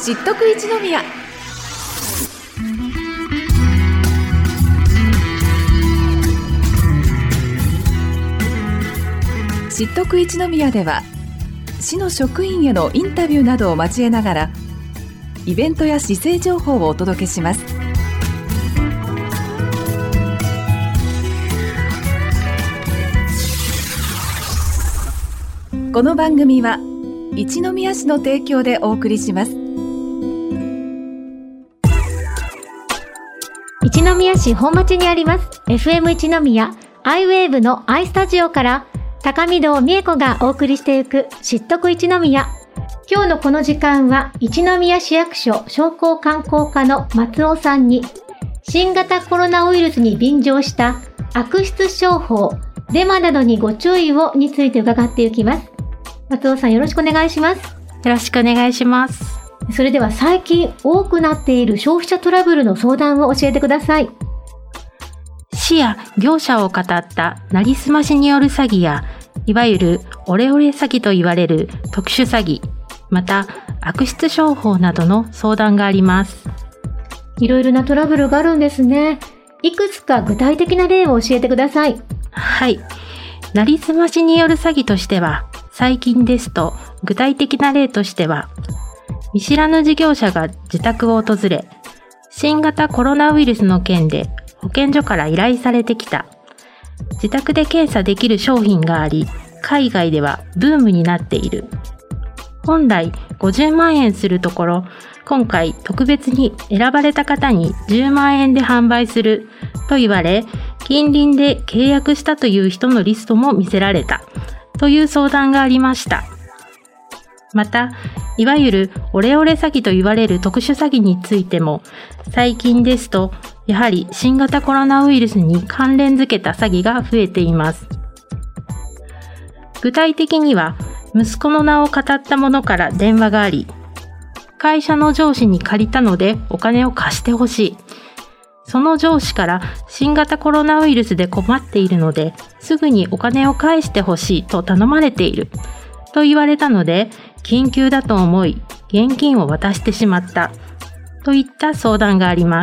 知っとく一宮。知っとく一宮では、市の職員へのインタビューなどを交えながら、イベントや市政情報をお届けします。この番組は一宮市の提供でお送りします。 一宮市本町にあります FM 一宮アイウェーブのアイスタジオから高見堂美恵子がお送りしていく知っとく一宮。今日のこの時間は一宮市役所商工観光課の松尾さんに新型コロナウイルスに便乗した悪質商法、デマなどにご注意をについて伺っていきます。松尾さん、よろしくお願いします。 よろしくお願いします。 それでは最近多くなっている消費者トラブルの相談を教えてください。 市や業者を騙ったなりすましによる詐欺や、いわゆるオレオレ詐欺と言われる特殊詐欺、また悪質商法などの相談があります。 いろいろなトラブルがあるんですね。いくつか具体的な例を教えてください。 はい。なりすましによる詐欺としては、最近ですと具体的な例としては、見知らぬ事業者が自宅を訪れ、新型コロナウイルスの件で保健所から依頼されてきた。自宅で検査できる商品があり、海外ではブームになっている。本来50万円するところ、今回特別に選ばれた方に10万円で販売すると言われ、近隣で契約したという人のリストも見せられたという相談がありました。また、いわゆるオレオレ詐欺と言われる特殊詐欺についても、最近ですと、やはり新型コロナウイルスに関連づけた詐欺が増えています。具体的には、息子の名を語った者から電話があり、会社の上司に借りたのでお金を貸してほしい。その上司から新型コロナウイルスで困っているので、すぐにお金を返してほしいと頼まれている。と言われたので、緊急だと思い、現金を渡してしまった。といった相談があります。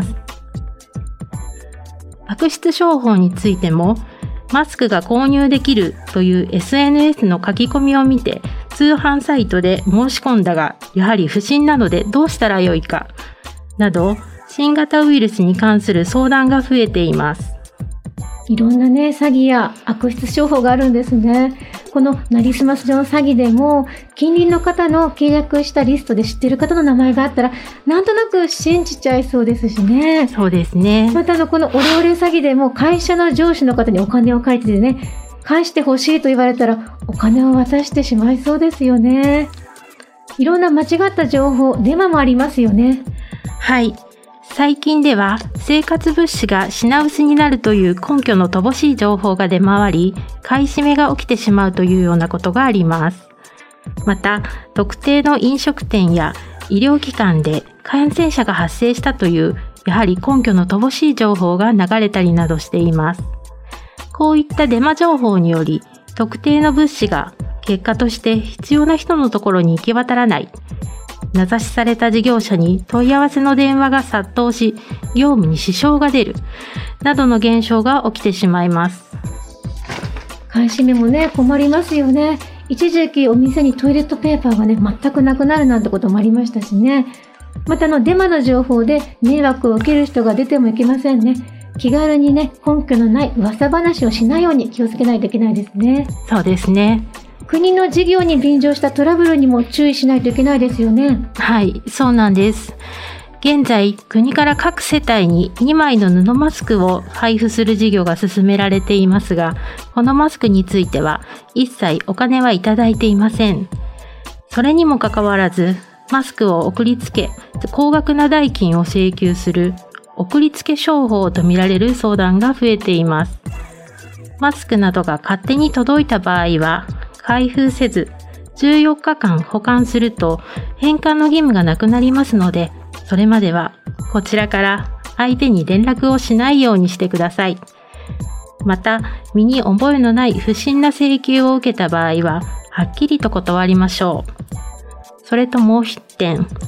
悪質商法についても、マスクが購入できるという SNS の書き込みを見て、通販サイトで申し込んだが、やはり不審なのでどうしたらよいか、など、新型ウイルスに関する相談が増えています。 いろんなね、詐欺や悪質商法があるんですね。このなりすましの詐欺でも、近隣の方の契約したリストで知っている方の名前があったら、なんとなく信じちゃいそうですしね。 そうですね。 またこのオレオレ詐欺でも、会社の上司の方にお金を借りてね、返してほしいと言われたら、お金を渡してしまいそうですよね。いろんな間違った情報、デマもありますよね。 はい。最近では生活物資が品薄になるという根拠の乏しい情報が出回り、買い占めが起きてしまうというようなことがあります。また、特定の飲食店や医療機関で感染者が発生したという、やはり根拠の乏しい情報が流れたりなどしています。こういったデマ情報により、特定の物資が結果として必要な人のところに行き渡らない。名指しされた事業者に問い合わせの電話が殺到し、業務に支障が出る、などの現象が起きてしまいます。 買い占めもね、困りますよね。一時期お店にトイレットペーパーがね、全くなくなるなんてこともありましたしね。またデマの情報で迷惑を受ける人が出てもいけませんね。気軽にね、根拠のない噂話をしないように気をつけないといけないですね。 そうですね。 国の事業に便乗したトラブルにも注意しないといけないですよね。 はい、そうなんです。現在、国から各世帯に2枚の布マスクを配布する事業が進められていますが、このマスクについては一切お金はいただいていません。それにもかかわらず、マスクを送りつけ、高額な代金を請求する送りつけ商法とみられる相談が増えています。マスクなどが勝手に届いた場合は、開封せず14日間保管すると返還の義務がなくなりますので、それまではこちらから相手に連絡をしないようにしてください。また、身に覚えのない不審な請求を受けた場合は、はっきりと断りましょう。それともう一点、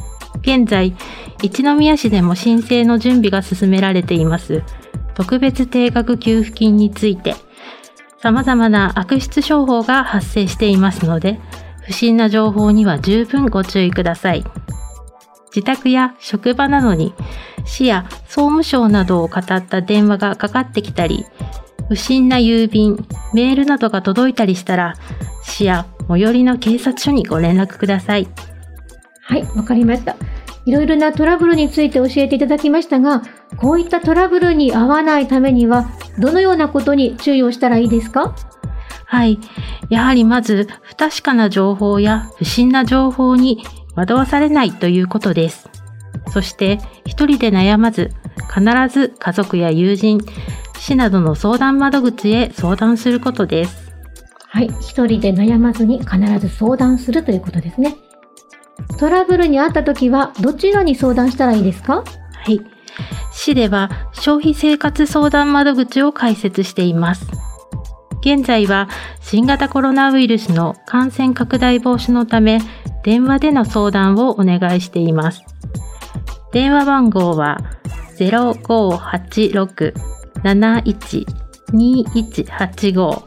現在、一宮市でも申請の準備が進められています特別定額給付金について、様々な悪質商法が発生していますので、不審な情報には十分ご注意ください。自宅や職場などに市や総務省などを語った電話がかかってきたり、不審な郵便、メールなどが届いたりしたら、市や最寄りの警察署にご連絡ください。 はい、わかりました。いろいろなトラブルについて教えていただきましたが、こういったトラブルに遭わないためには、どのようなことに注意をしたらいいですか？ はい。やはりまず、不確かな情報や不審な情報に惑わされないということです。そして、一人で悩まず、必ず家族や友人、市などの相談窓口へ相談することです。 はい。一人で悩まずに必ず相談するということですね。トラブルに遭ったときは、どちらに相談したらいいですか？ はい。市では消費生活相談窓口を開設しています。現在は新型コロナウイルスの感染拡大防止のため、電話での相談をお願いしています。電話番号は 0586-71-2185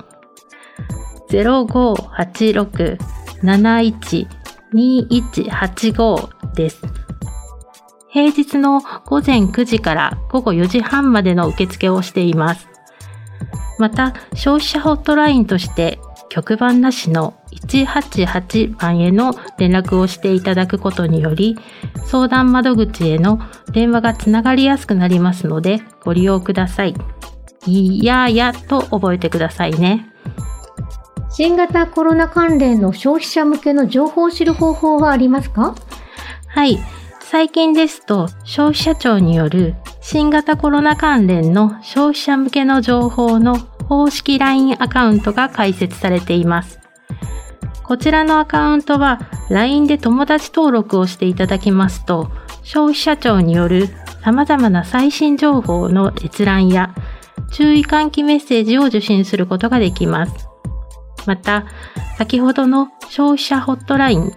0586-71-2185 です。平日の午前9時から午後4時半までの受付をしています。また、消費者ホットラインとして局番なしの188番への連絡をしていただくことにより、相談窓口への電話がつながりやすくなりますので、ご利用ください。いややと覚えてくださいね。 新型コロナ関連の消費者向けの情報を知る方法はありますか？ はい。最近ですと、消費者庁による新型コロナ関連の消費者向けの情報の公式 LINE アカウントが開設されています。こちらのアカウントは LINE で友達登録をしていただきますと、消費者庁による様々な最新情報の閲覧や注意喚起メッセージを受信することができます。また、先ほどの消費者ホットライン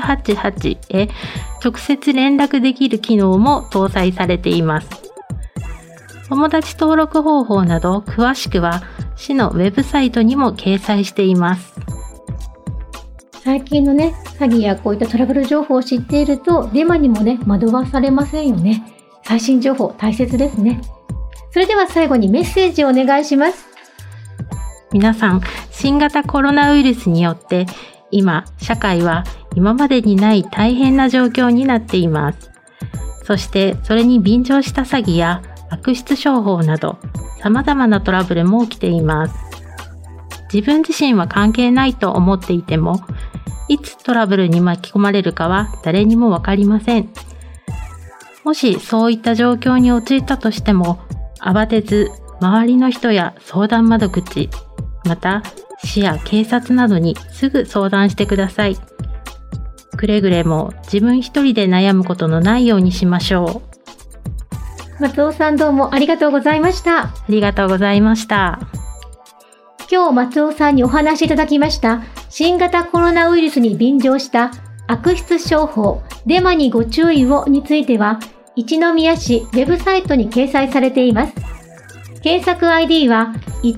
188へ直接連絡できる機能も搭載されています。友達登録方法など詳しくは市のウェブサイトにも掲載しています。 最近のね、詐欺やこういったトラブル情報を知っていると、デマにもね、惑わされませんよね。最新情報大切ですね。それでは最後にメッセージをお願いします。 皆さん、新型コロナウイルスによって今、社会は今までにない大変な状況になっています。そしてそれに便乗した詐欺や悪質商法など様々なトラブルも起きています。自分自身は関係ないと思っていても、いつトラブルに巻き込まれるかは誰にもわかりません。もしそういった状況に陥ったとしても、慌てず周りの人や相談窓口、また市や警察などにすぐ相談してください。くれぐれも自分一人で悩むことのないようにしましょう。松尾さん、どうもありがとうございました。 ありがとうございました。 今日松尾さんにお話しいただきました新型コロナウイルスに便乗した悪質商法デマにご注意をについては、一宮市ウェブサイトに掲載されています。検索 ID は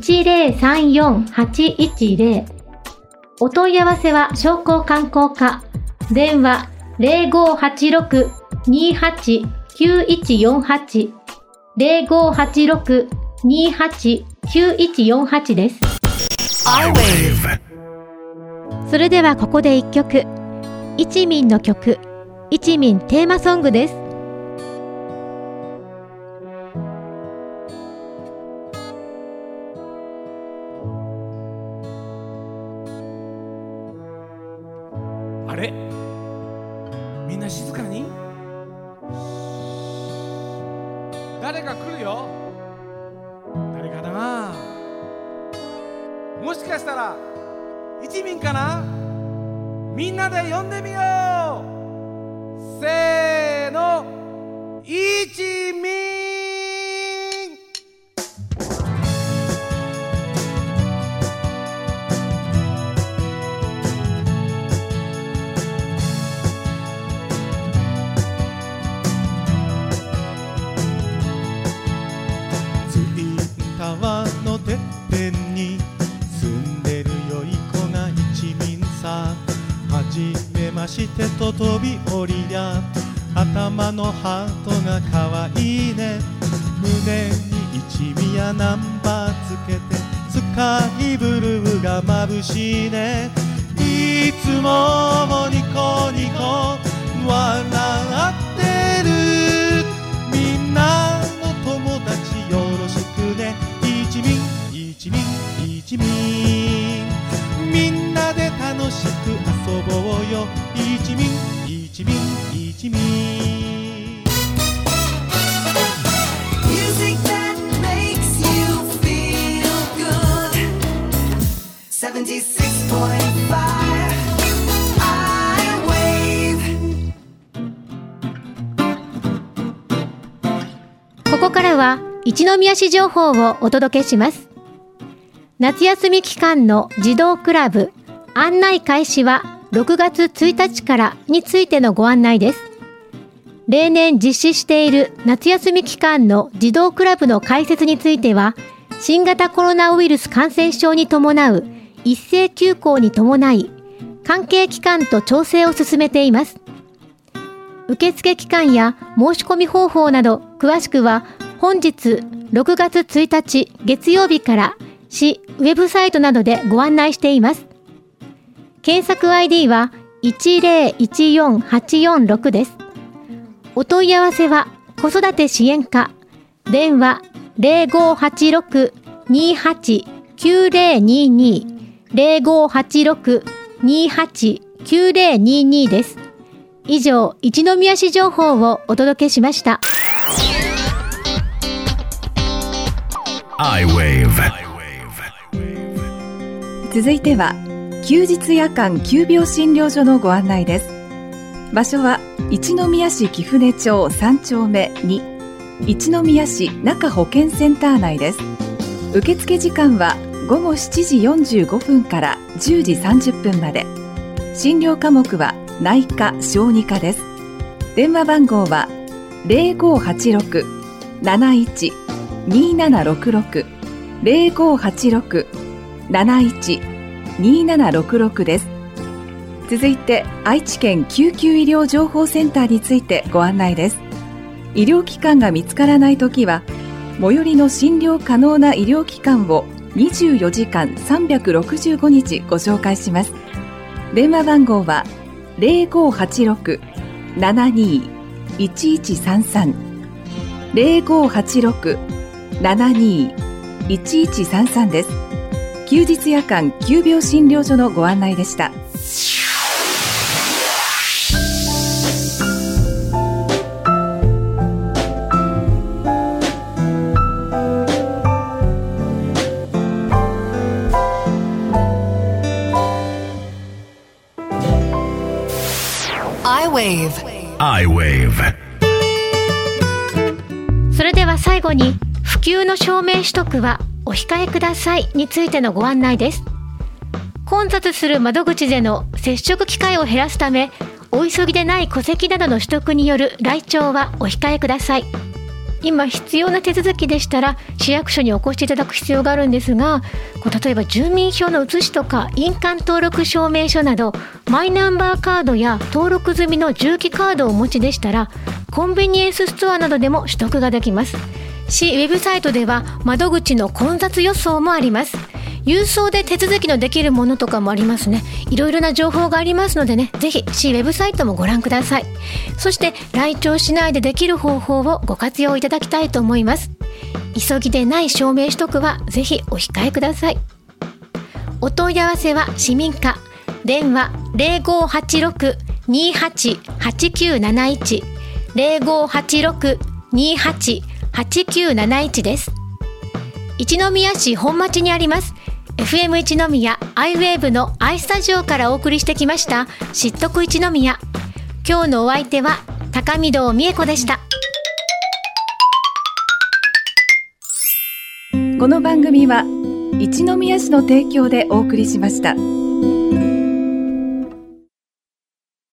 1034810。お問い合わせは商工観光課。電話 0586-289148。0586-289148 です。それではここで一曲。一民の曲、一民テーマソングです。 あれ、みんな静かに。誰か来るよ。誰かな。もしかしたら一民かな。みんなで呼んでみよう。せーの、一民。 はじめましてと飛び降りや頭のハートがかわいいね胸に一味やナンバーつけてスカイブルーが眩しいねいつもニコニコ笑ってるみんなの友達よろしくね一味一味一味みんなで楽しく遊ぼうよ一味一味一味 Music that makes you feel good 76.5 I-Wave ここからは一宮市情報をお届けします。夏休み期間の児童クラブ案内開始は6月1日からについてのご案内です。例年実施している夏休み期間の児童クラブの開設については、新型コロナウイルス感染症に伴う一斉休校に伴い、関係機関と調整を進めています。受付期間や申し込み方法など詳しくは本日6月1日月曜日から市ウェブサイトなどでご案内しています。検索 ID は1014846です。お問い合わせは子育て支援課、電話 0586-289022 0586-289022 です。以上、一宮市情報をお届けしました。 I-Wave 続いては休日夜間急病診療所のご案内です。場所は一宮市貴船町3丁目2一宮市中保健センター内です。受付時間は午後7時45分から10時30分まで。診療科目は内科・小児科です。電話番号は 0586-71-2766 0586-71-2766 です。続いて愛知県救急医療情報センターについてご案内です。医療機関が見つからないときは最寄りの診療可能な医療機関を24時間365日ご紹介します。電話番号は 0586-72-1133 0586-72-1133 です。休日夜間急病診療所のご案内でした。 I-Wave それでは最後に、普及の証明取得はお控えくださいについてのご案内です。混雑する窓口での接触機会を減らすため、お急ぎでない戸籍などの取得による来庁はお控えください。今必要な手続きでしたら市役所にお越しいただく必要があるんですが、例えば住民票の写しとか印鑑登録証明書などマイナンバーカードや登録済みの重機カードをお持ちでしたら、コンビニエンスストアなどでも取得ができます。市ウェブサイトでは窓口の混雑予想もあります。郵送で手続きのできるものとかもありますね。いろいろな情報がありますのでね、ぜひ市ウェブサイトもご覧ください。そして来庁しないでできる方法をご活用いただきたいと思います。急ぎでない証明取得はぜひお控えください。お問い合わせは市民課、電話 0586-288971 0586-288971 です。一宮市本町にありますFM 一宮 I-Wave の I スタジオからお送りしてきました知っとく一宮。今日のお相手は高見堂美恵子でした。 この番組は一宮市の提供でお送りしました。